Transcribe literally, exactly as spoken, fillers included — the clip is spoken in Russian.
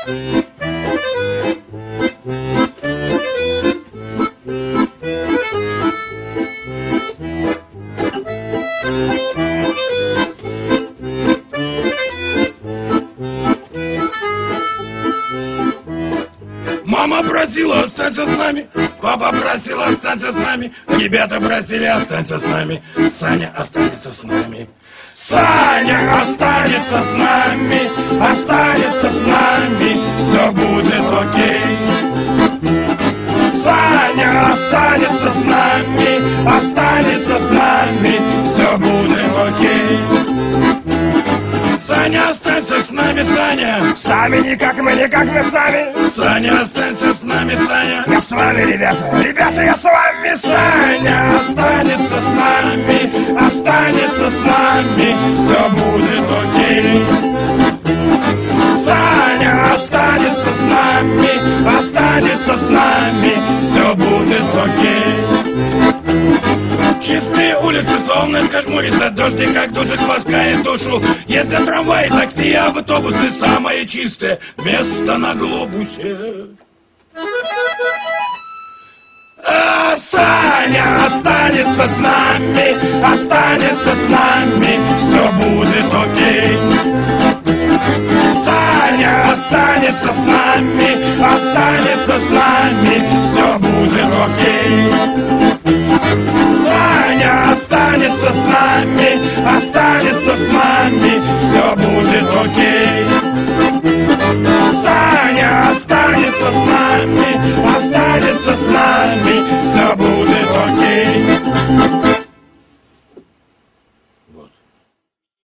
Мама просила, останься с нами. Папа просил, останься с нами. Ребята просили, останься с нами. Саня останется с нами. Саня останется с нами. Останется с нами. Все будет окей. Саня останется с нами. Останется с нами. Все будет окей. Саня, останься с нами, Саня. Сами никак мы, никак мы сами. Саня, останься с нами, Саня. Я с вами, ребята, ребята, я с вами. Саня останется с нами. Останется с нами. Все будет окей. Саня останется с нами. Останется с нами. Все будет окей. Чистые улицы, солнышко жмурится, дождик как душик ласкает душу. Ездят трамваи, такси, автобусы, самое чистое место на глобусе. А Саня останется с нами, останется с нами, все будет окей. Саня останется с нами, останется с нами, все будет окей. Саня останется с нами, останется с нами, все будет окей.